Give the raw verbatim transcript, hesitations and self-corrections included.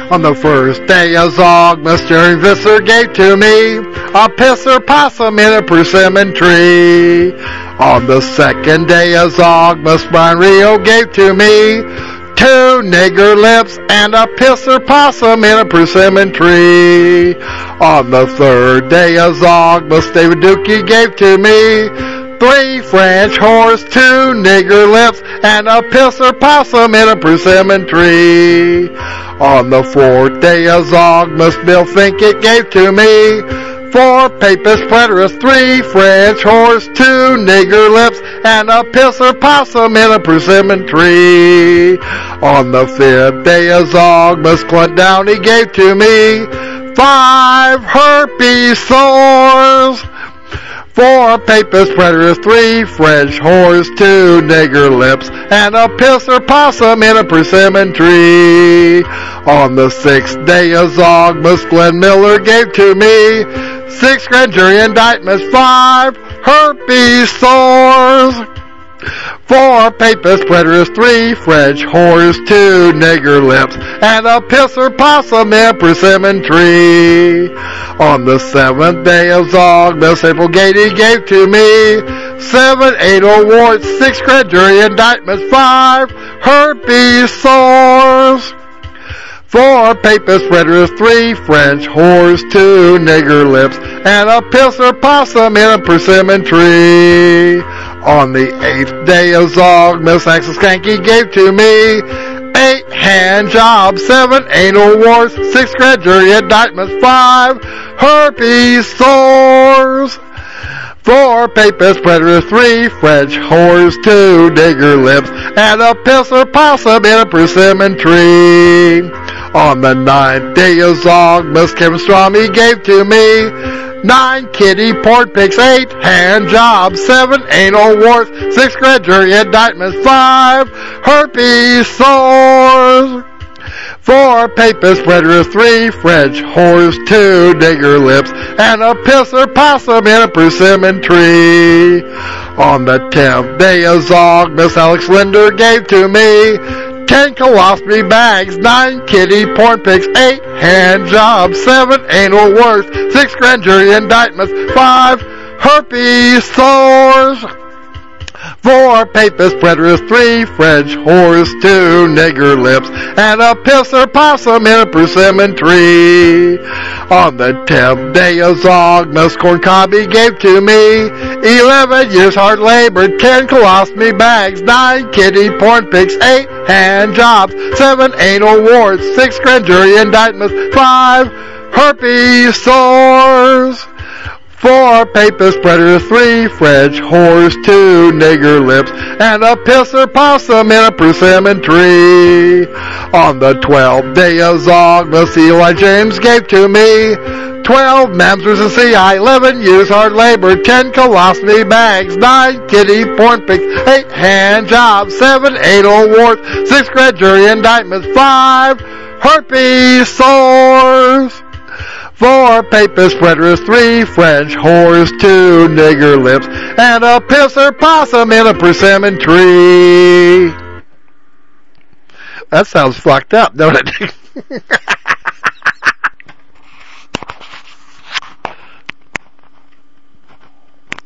On the first day of Zogmas, Jerry Visser gave to me a pisser possum in a persimmon tree. On the second day of Zogmas, Brian Rio gave to me two nigger lips and a pisser possum in a persimmon tree. On the third day of Zogmas, David Dookie gave to me three French horse, two nigger lips, and a pisser possum in a persimmon tree. On the fourth day of Zogmas, Bill Finkett gave to me four papist preterists, three French horse, two nigger lips, and a pisser possum in a persimmon tree. On the fifth day of Zogmas, Clint Downey gave to me five herpes sores, four papist preterists, three French horse, two nigger lips, and a pisser possum in a persimmon tree. On the sixth day of Zogmas, Glenn Miller gave to me six grand jury indictments, five herpes sores, four papist preterists, three French horse, two nigger lips, and a pisser possum in a persimmon tree. On the seventh day of Zogmas, April Gady gave to me seven anal warts, six grand jury indictments, five herpes sores, four papist preterists, three French horse, two nigger lips, and a pisser possum in a persimmon tree. On the eighth day of Zogmas, Axel Skanky gave to me eight hand jobs, seven anal warts, six grand jury indictments, five herpes sores, four papist preterists, three French horse, two nigger lips, and a pisser possum in a persimmon tree. On the ninth day of Zogmas, Kevin Stromey gave to me nine kitty pork pigs, eight hand jobs, seven anal warts, six grand jury indictments, five herpes sores, four papist preterists, three French horse, two nigger lips, and a pisser possum in a persimmon tree. On the tenth day of Zogmas, Alex Linder gave to me ten colostomy bags, nine kitty porn pigs, eight hand jobs, seven anal warts, six grand jury indictments, five herpes sores, four papist preterists, three French horse, two nigger lips, and a pisser possum in a persimmon tree. On the tenth day of Zogmas, Corncobby gave to me eleven years hard labor, ten colostomy bags, nine kitty porn pigs, eight hand jobs, seven anal warts, six grand jury indictments, five herpes sores, four papist preterists, three French horse, two nigger lips, and a pisser possum in a persimmon tree. On the twelfth day of Zogmas, Eli James gave to me twelve mamzers and C I, eleven years hard labor, ten colostomy bags, nine kitty porn pigs, eight hand jobs, seven anal warts, six grand jury indictments, five herpes sores, four papist preterists, three French horse, two nigger lips, and a pisser possum in a persimmon tree. That sounds fucked up, don't it?